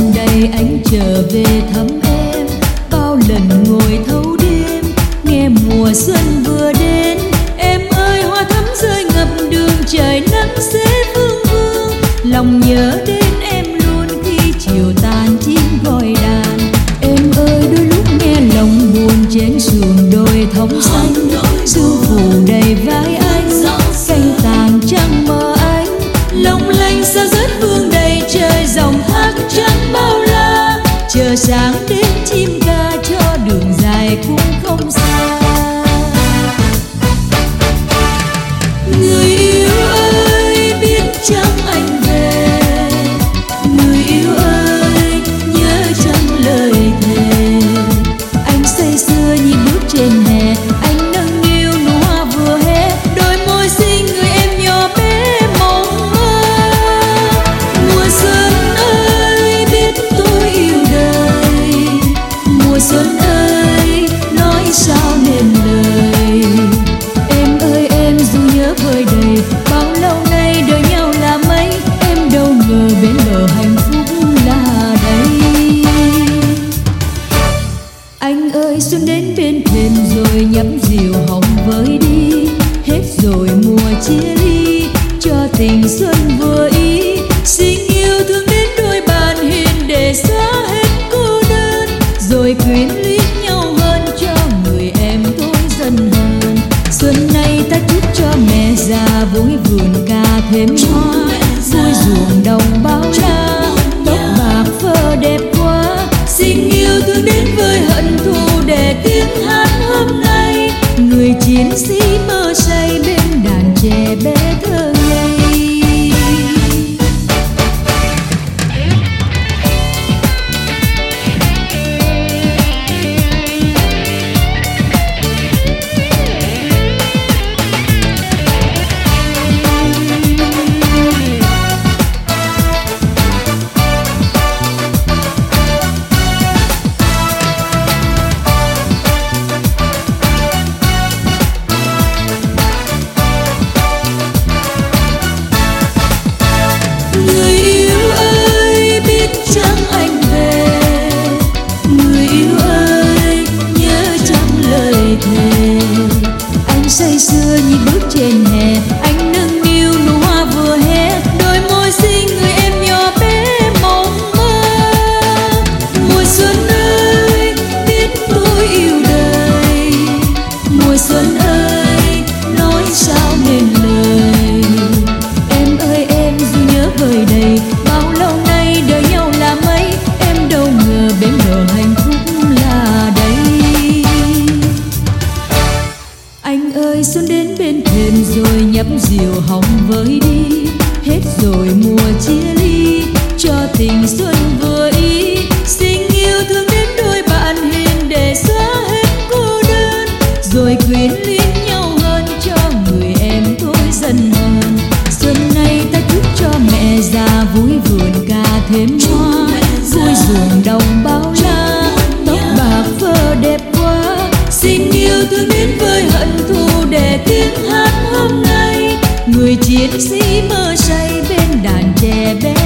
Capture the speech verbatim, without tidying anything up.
đây anh trở về thăm em, bao lần ngồi thâu đêm nghe mùa xuân vừa đến. Em ơi hoa thắm rơi ngập đường, trời nắng sẽ vương vương, lòng nhớ đến em luôn khi chiều tàn chim gọi đàn. Em ơi đôi lúc nghe lòng buồn trên sườn đồi thống xanh, sương phủ đầy vai anh, canh tàn trăng mơ anh, long lanh sao rất vương đầy trời, dòng thác trắng bao la, chờ sáng đến chim ca cho đường dài cũng không xa. Người yêu ơi biết chăng anh về, người yêu ơi nhớ chăng lời thề. Anh say sưa nhìn bước trên hè, anh nâng niu nụ hoa vừa hé, đôi môi xinh người em nhỏ bé mong mơ. Mùa xuân ơi biết tôi yêu đời, mùa xuân ơi nói sao nên lời. Em ơi em dù nhớ vơi đầy, bao lâu nay đợi nhau là mấy, em đâu ngờ bên bờ hạnh phúc là đây. Anh ơi xuân đến bên thềm rồi nhắm dìu hồng với đi, hết rồi mùa chia ly cho tình xuân vừa ý. Xin yêu thương đến đôi bàn hiền để xóa hết cô đơn, rồi quyến luyến nhau hơn cho người em thôi dần hơn. Xuân nay ta chúc cho mẹ già vui vườn ca thêm hoa, vui ruộng đồng bao la, tóc bạc phơ đẹp quá. Xin yêu thương đến với hận thù để tiếng hát hôm nay, người chiến sĩ mơ say bên đàn trẻ bé thơ ngây. Say sưa như bước trên hè, anh nâng niu nụ hoa vừa hé, đôi môi xinh người em nhỏ bé mong mơ. Mùa xuân ơi biết tôi yêu đời, mùa xuân ơi nói sao nên lời. Em ơi em dù nhớ vơi đầy, bao lâu nay đợi nhau là mấy, em đâu ngờ bên bờ hạnh phúc là đây. Anh ơi xuân đến bên thềm rồi nhấp dìu hồng với đi, hết rồi mùa chia ly cho tình xuân vừa ý. Xin yêu thương đến đôi bạn hiền để xóa hết cô đơn, rồi quyến luyến nhau hơn cho người em thôi dần hơn. Xuân nay ta chúc cho mẹ già vui vườn ca thêm hoa, vui ruộng đồng bao la, tóc bạc phơ đẹp quá. Xin yêu thương đến với hận thù để tiếng hát hôm nay, người chiến sĩ mơ say bên đàn trẻ bé